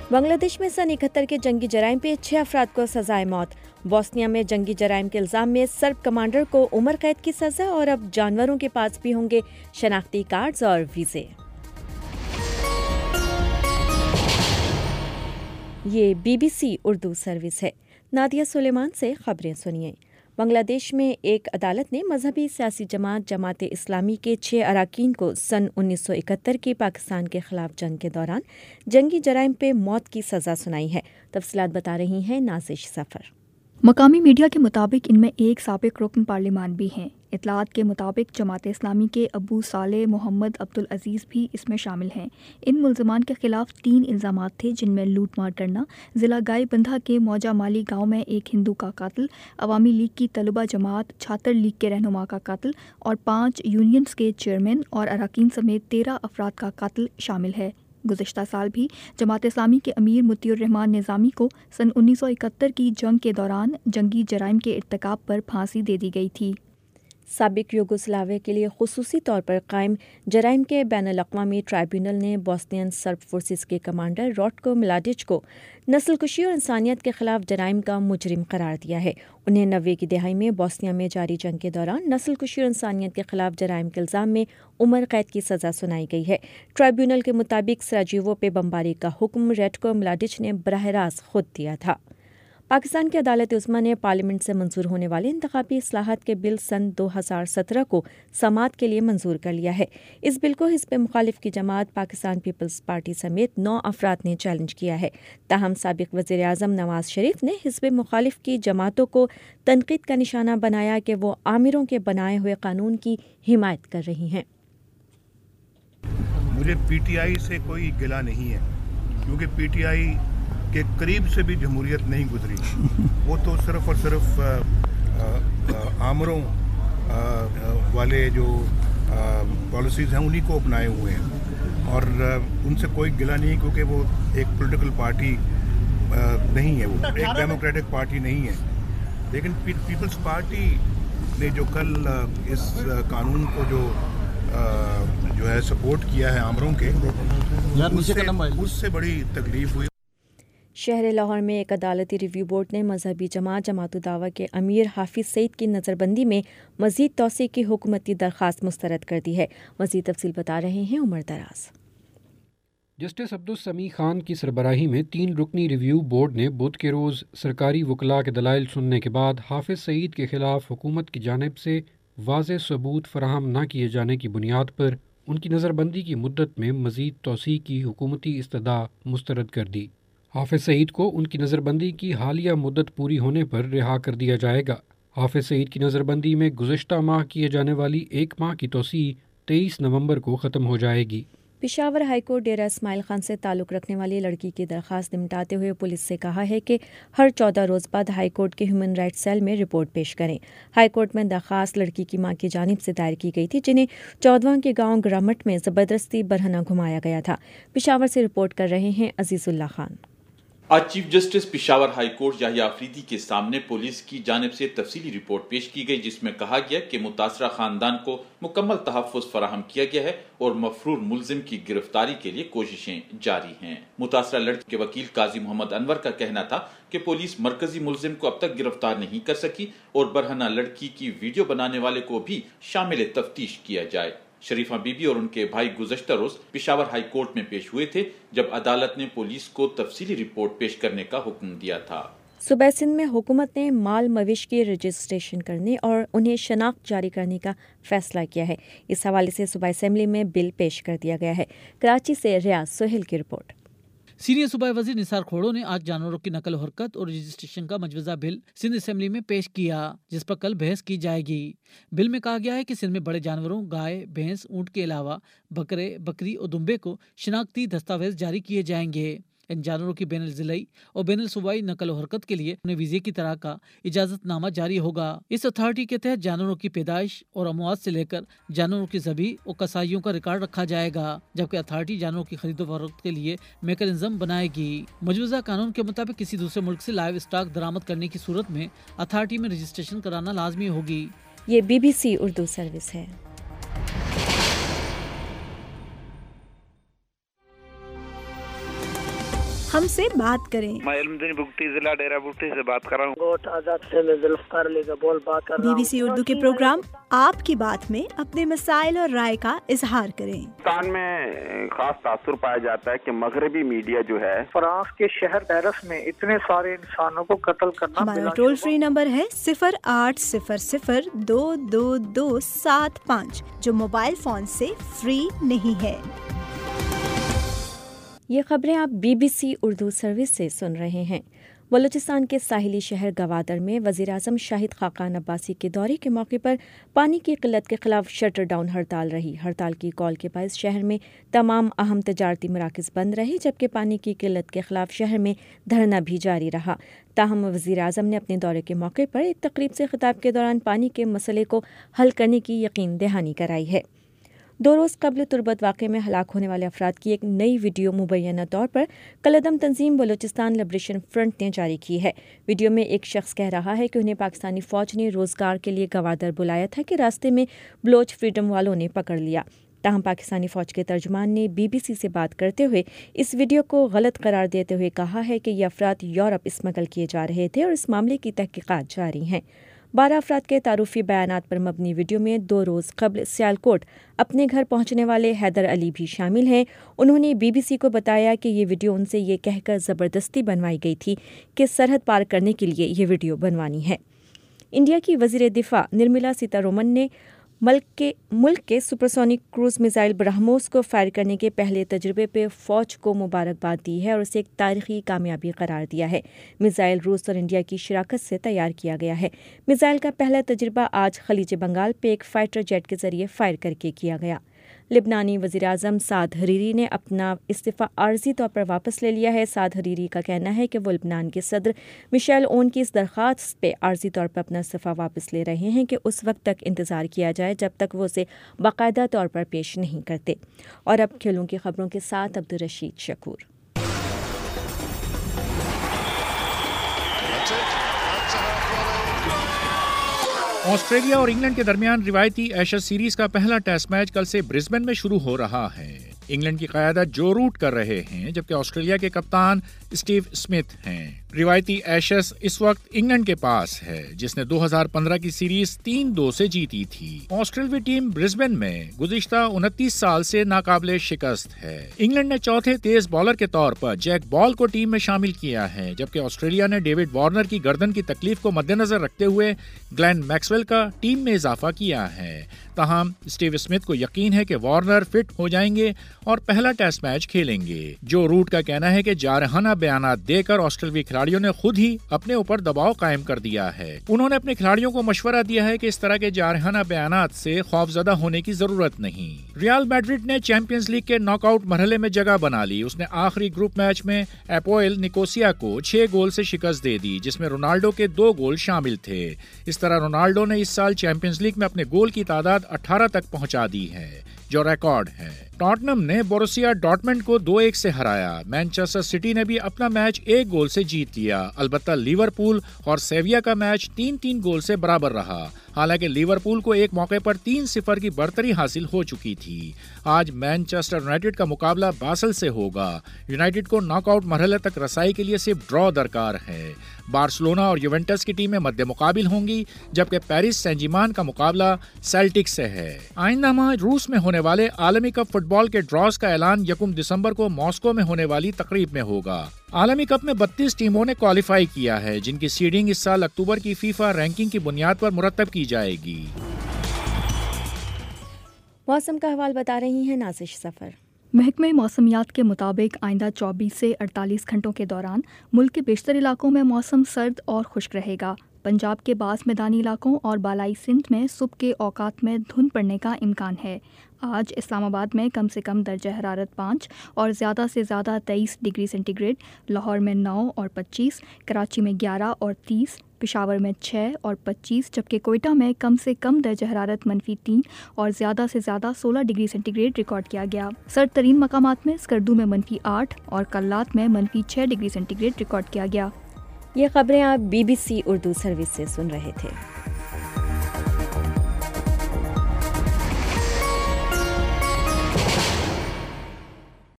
بنگلہ دیش میں سن 71 کے جنگی جرائم پہ 6 افراد کو سزائے موت۔ بوسنیا میں جنگی جرائم کے الزام میں سرب کمانڈر کو عمر قید کی سزا، اور اب جانوروں کے پاس بھی ہوں گے شناختی کارڈز اور ویزے۔ یہ BBC اردو سروس ہے۔ نادیہ سلیمان سے خبریں سنیے۔ بنگلہ دیش میں ایک عدالت نے مذہبی سیاسی جماعت اسلامی کے 6 اراکین کو سن 1971 کی پاکستان کے خلاف جنگ کے دوران جنگی جرائم پہ موت کی سزا سنائی ہے۔ تفصیلات بتا رہی ہیں نازش سفر۔ مقامی میڈیا کے مطابق ان میں ایک سابق رکن پارلیمان بھی ہیں۔ اطلاعات کے مطابق جماعت اسلامی کے ابو صالح محمد عبدالعزیز بھی اس میں شامل ہیں۔ ان ملزمان کے خلاف 3 الزامات تھے، جن میں لوٹ مار کرنا، ضلع گائے بندھا کے موجہ مالی گاؤں میں ایک ہندو کا قتل، عوامی لیگ کی طلبہ جماعت چھاتر لیگ کے رہنما کا قتل اور 5 یونینز کے چیئرمین اور اراکین سمیت 13 افراد کا قتل شامل ہے۔ گزشتہ سال بھی جماعت اسلامی کے امیر مطیع الرحمان نظامی کو سن 1971 کی جنگ کے دوران جنگی جرائم کے ارتکاب پر پھانسی دے دی گئی تھی۔ سابق یوگوسلاویہ کے لیے خصوصی طور پر قائم جرائم کے بین الاقوامی ٹرائبیونل نے بوسنین سرب فورسز کے کمانڈر راٹکو ملاڈیچ کو نسل کشی اور انسانیت کے خلاف جرائم کا مجرم قرار دیا ہے۔ انہیں 90 کی دہائی میں بوسنیا میں جاری جنگ کے دوران نسل کشی اور انسانیت کے خلاف جرائم کے الزام میں عمر قید کی سزا سنائی گئی ہے۔ ٹرائبیونل کے مطابق سراجیوو پہ بمباری کا حکم راٹکو ملاڈیچ نے براہ راست خود دیا تھا۔ پاکستان کی عدالت عظمیٰ نے پارلیمنٹ سے منظور ہونے والے انتخابی اصلاحات کے بل سن 2017 کو سماعت کے لیے منظور کر لیا ہے۔ اس بل کو حزب مخالف کی جماعت پاکستان پیپلز پارٹی سمیت 9 افراد نے چیلنج کیا ہے۔ تاہم سابق وزیر اعظم نواز شریف نے حزب مخالف کی جماعتوں کو تنقید کا نشانہ بنایا کہ وہ آمروں کے بنائے ہوئے قانون کی حمایت کر رہی ہیں۔ مجھے PTI سے کوئی گلہ نہیں ہے، کیونکہ PTI کے قریب سے بھی جمہوریت نہیں گزری۔ وہ تو صرف اور صرف آمروں والے جو پالیسیز ہیں انہی کو اپنائے ہوئے ہیں، اور ان سے کوئی گلہ نہیں، کیونکہ وہ ایک پولیٹیکل پارٹی نہیں ہے، وہ ایک ڈیموکریٹک پارٹی نہیں ہے۔ لیکن پیپلز پارٹی نے جو کل اس قانون کو جو ہے سپورٹ کیا ہے آمروں کے، اس سے بڑی تکلیف ہوئی۔ شہر لاہور میں ایک عدالتی ریویو بورڈ نے مذہبی جماعت الدعوہ کے امیر حافظ سعید کی نظر بندی میں مزید توسیع کی حکومتی درخواست مسترد کر دی ہے۔ مزید تفصیل بتا رہے ہیں عمر دراز۔ جسٹس عبدالسمیع خان کی سربراہی میں 3 رکنی ریویو بورڈ نے بدھ کے روز سرکاری وکلاء کے دلائل سننے کے بعد حافظ سعید کے خلاف حکومت کی جانب سے واضح ثبوت فراہم نہ کیے جانے کی بنیاد پر ان کی نظر بندی کی مدت میں مزید توسیع کی حکومتی استدعا مسترد کر دی۔ حافظ سعید کو ان کی نظر بندی کی حالیہ مدت پوری ہونے پر رہا کر دیا جائے گا۔ حافظ سعید کی نظر بندی میں گزشتہ ماہ کیے جانے والی 1 ماہ کی توسیع 23 نومبر کو ختم ہو جائے گی۔ پشاور ہائی کورٹ ڈیرہ اسماعیل خان سے تعلق رکھنے والی لڑکی کی درخواست نمٹاتے ہوئے پولیس سے کہا ہے کہ ہر 14 روز بعد ہائی کورٹ کے ہیومن رائٹس سیل میں رپورٹ پیش کریں۔ ہائی کورٹ میں درخواست لڑکی کی ماں کی جانب سے دائر کی گئی تھی، جنہیں چودواں کے گاؤں گرامٹ میں زبردستی برہنہ گھمایا گیا تھا۔ پشاور سے رپورٹ کر رہے ہیں عزیز اللہ خان۔ آج chief justice Peshawar high court Yahya Afridi کے سامنے پولیس کی جانب سے تفصیلی رپورٹ پیش کی گئی، جس میں کہا گیا کہ متاثرہ خاندان کو مکمل تحفظ فراہم کیا گیا ہے اور مفرور ملزم کی گرفتاری کے لیے کوششیں جاری ہیں۔ متاثرہ لڑکی کے وکیل قاضی محمد انور کا کہنا تھا کہ پولیس مرکزی ملزم کو اب تک گرفتار نہیں کر سکی اور برہنہ لڑکی کی ویڈیو بنانے والے کو بھی شامل تفتیش کیا جائے۔ شریفہ بی بی اور ان کے بھائی گزشتہ روز پشاور ہائی کورٹ میں پیش ہوئے تھے، جب عدالت نے پولیس کو تفصیلی رپورٹ پیش کرنے کا حکم دیا تھا۔ صوبہ سندھ میں حکومت نے مال مویش کی رجسٹریشن کرنے اور انہیں شناخت جاری کرنے کا فیصلہ کیا ہے۔ اس حوالے سے صوبہ اسمبلی میں بل پیش کر دیا گیا ہے۔ کراچی سے ریاض سہیل کی رپورٹ۔ سینئر صوبائی وزیر نثار کھوڑو نے آج جانوروں کی نقل و حرکت اور رجسٹریشن کا مجوزہ بل سندھ اسمبلی میں پیش کیا، جس پر کل بحث کی جائے گی۔ بل میں کہا گیا ہے کہ سندھ میں بڑے جانوروں گائے، بھینس، اونٹ کے علاوہ بکرے، بکری اور دمبے کو شناختی دستاویز جاری کیے جائیں گے۔ ان جانوروں کی بین الضلعی اور بین الصوبائی نقل و حرکت کے لیے انہیں ویزے کی طرح کا اجازت نامہ جاری ہوگا۔ اس اتھارٹی کے تحت جانوروں کی پیدائش اور اموات سے لے کر جانوروں کی ذبح اور کسائیوں کا ریکارڈ رکھا جائے گا، جبکہ اتھارٹی جانوروں کی خرید و فروخت کے لیے میکانزم بنائے گی۔ مجوزہ قانون کے مطابق کسی دوسرے ملک سے لائیو اسٹاک درآمد کرنے کی صورت میں اتھارٹی میں رجسٹریشن کرانا لازمی ہوگی۔ یہ BBC اردو سروس ہے۔ ہم سے بات کریں۔ میں علمدین بگٹی ضلع ڈیرہ بگٹی سے بات کر رہا ہوں۔ گوٹ آزاد سے میں ذوالفقار علی کا بول بات کر رہا ہوں۔ BBC اردو کے پروگرام آپ کی بات میں اپنے مسائل اور رائے کا اظہار کریں۔ پاکستان میں خاص تاثر پایا جاتا ہے کہ مغربی میڈیا جو ہے فرانس کے شہر پیرس میں اتنے سارے انسانوں کو قتل کرنا۔ ہمارا ٹول فری نمبر ہے 0800-2275 جو موبائل فون سے فری نہیں ہے۔ یہ خبریں آپ BBC اردو سروس سے سن رہے ہیں۔ بلوچستان کے ساحلی شہر گوادر میں وزیراعظم شاہد خاقان عباسی کے دورے کے موقع پر پانی کی قلت کے خلاف شٹر ڈاؤن ہڑتال رہی۔ ہڑتال کی کال کے باعث شہر میں تمام اہم تجارتی مراکز بند رہے، جبکہ پانی کی قلت کے خلاف شہر میں دھرنا بھی جاری رہا۔ تاہم وزیراعظم نے اپنے دورے کے موقع پر ایک تقریب سے خطاب کے دوران پانی کے مسئلے کو حل کرنے کی یقین دہانی کرائی ہے۔ 2 روز قبل تربت واقعے میں ہلاک ہونے والے افراد کی ایک نئی ویڈیو مبینہ طور پر کالعدم تنظیم بلوچستان لبریشن فرنٹ نے جاری کی ہے۔ ویڈیو میں ایک شخص کہہ رہا ہے کہ انہیں پاکستانی فوج نے روزگار کے لیے گوادر بلایا تھا کہ راستے میں بلوچ فریڈم والوں نے پکڑ لیا۔ تاہم پاکستانی فوج کے ترجمان نے BBC سے بات کرتے ہوئے اس ویڈیو کو غلط قرار دیتے ہوئے کہا ہے کہ یہ افراد یورپ اسمگل کیے جا رہے تھے اور اس معاملے کی تحقیقات جاری ہیں۔ 12 افراد کے تعارفی بیانات پر مبنی ویڈیو میں 2 روز قبل سیالکوٹ اپنے گھر پہنچنے والے حیدر علی بھی شامل ہیں۔ انہوں نے BBC کو بتایا کہ یہ ویڈیو ان سے یہ کہہ کر زبردستی بنوائی گئی تھی کہ سرحد پار کرنے کے لیے یہ ویڈیو بنوانی ہے۔ انڈیا کی وزیر دفاع نرملا سیتارومن نے ملک کے سپرسونک کروز میزائل برہموس کو فائر کرنے کے پہلے تجربے پہ فوج کو مبارکباد دی ہے اور اسے ایک تاریخی کامیابی قرار دیا ہے۔ میزائل روس اور انڈیا کی شراکت سے تیار کیا گیا ہے۔ میزائل کا پہلا تجربہ آج خلیج بنگال پہ ایک فائٹر جیٹ کے ذریعے فائر کر کے کیا گیا۔ لبنانی وزیراعظم سعد حریری نے اپنا استعفیٰ عارضی طور پر واپس لے لیا ہے۔ سعد حریری کا کہنا ہے کہ وہ لبنان کے صدر مشیل اون کی اس درخواست پہ عارضی طور پر اپنا استعفیٰ واپس لے رہے ہیں کہ اس وقت تک انتظار کیا جائے جب تک وہ اسے باقاعدہ طور پر پیش نہیں کرتے۔ اور اب کھیلوں کی خبروں کے ساتھ عبدالرشید شکور۔ آسٹریلیا اور انگلینڈ کے درمیان روایتی ایشز سیریز کا پہلا ٹیسٹ میچ کل سے برسبن میں شروع ہو رہا ہے۔ انگلینڈ کی قیادت جو روٹ کر رہے ہیں جبکہ آسٹریلیا کے کپتان اسٹیو اسمتھ ہیں۔ روایتی ایشز اس وقت انگلینڈ کے پاس ہے جس نے 2015 کی سیریز 3-2 سے جیتی تھی۔ آسٹریلوی ٹیم برسبن میں گزشتہ 29 سال سے ناقابل شکست ہے۔ انگلینڈ نے چوتھے تیز بالر کے طور پر جیک بال کو ٹیم میں شامل کیا ہے جبکہ آسٹریلیا نے ڈیوڈ وارنر کی گردن کی تکلیف کو مد نظر رکھتے ہوئے گلین میکسویل کا ٹیم میں اضافہ کیا ہے۔ تاہم اسٹیو اسمتھ کو یقین ہے کہ وارنر فٹ ہو جائیں گے اور پہلا ٹیسٹ میچ کھیلیں گے۔ جو روٹ کا کہنا ہے کہ جارحانہ بیانات دے کر آسٹریلوی کھلاڑیوں نے خود ہی اپنے اوپر دباؤ قائم کر دیا ہے۔ انہوں نے اپنے کھلاڑیوں کو مشورہ دیا ہے کہ اس طرح کے جارحانہ بیانات سے خوفزدہ ہونے کی ضرورت نہیں۔ ریال میڈرڈ نے چیمپئنز لیگ کے ناک آؤٹ مرحلے میں جگہ بنا لی۔ اس نے آخری گروپ میچ میں اپوئل نکوسیا کو 6 گول سے شکست دے دی جس میں رونالڈو کے 2 گول شامل تھے۔ اس طرح رونالڈو نے اس سال چیمپئنز لیگ میں اپنے گول کی تعداد 18 تک پہنچا دی ہے جو ریکارڈ ہے۔ ٹاٹنم نے بوروسیا ڈارٹمنڈ کو 2-1 سے ہرایا۔ مانچسٹر سٹی نے بھی اپنا میچ 1 گول سے جیت لیا۔ البتہ لیورپول اور سیویا کا میچ 3-3 گول سے برابر رہا۔ حالانکہ لیورپول کو ایک موقع پر 3-0 کی برتری حاصل ہو چکی تھی۔ آج مانچسٹر یونائیٹڈ کا مقابلہ باسل سے ہوگا۔ یونائیٹڈ کو ناک آؤٹ مرحلے تک رسائی کے لیے صرف ڈرا درکار ہے۔ بارسلونا اور یوونٹس کی ٹیمیں مد مقابل ہوں گی جبکہ پیرس سین جرمین کا مقابلہ سیلٹک سے ہے۔ آئندہ ماہ روس میں ہونے والے عالمی کپ فٹ بال کے ڈراز کا اعلان 1 دسمبر کو ماسکو میں ہونے والی تقریب میں ہوگا۔ عالمی کپ میں 32 ٹیموں نے کوالیفائی کیا ہے جن کی سیڈنگ اس سال اکتوبر کی فیفا رینکنگ کی بنیاد پر مرتب کی جائے گی۔ موسم کا حوال بتا رہی ہیں نازش سفر۔ محکمہ موسمیات کے مطابق آئندہ 24 سے 48 گھنٹوں کے دوران ملک کے بیشتر علاقوں میں موسم سرد اور خشک رہے گا۔ پنجاب کے بعض میدانی علاقوں اور بالائی سندھ میں صبح کے اوقات میں دھند پڑنے کا امکان ہے۔ آج اسلام آباد میں کم سے کم درجہ حرارت 5 اور زیادہ سے زیادہ 23 ڈگری سینٹی گریڈ، لاہور میں 9 اور 25، کراچی میں 11 اور 30، پشاور میں 6 اور 25، جبکہ کوئٹہ میں کم سے کم درجہ حرارت -3 اور زیادہ سے زیادہ 16 ڈگری سینٹی گریڈ ریکارڈ کیا گیا۔ سرد ترین مقامات میں اسکردو میں -8 اور کلات میں -6 ڈگری سینٹی گریڈ ریکارڈ کیا گیا۔ یہ خبریں آپ BBC اردو سروس سے سن رہے تھے۔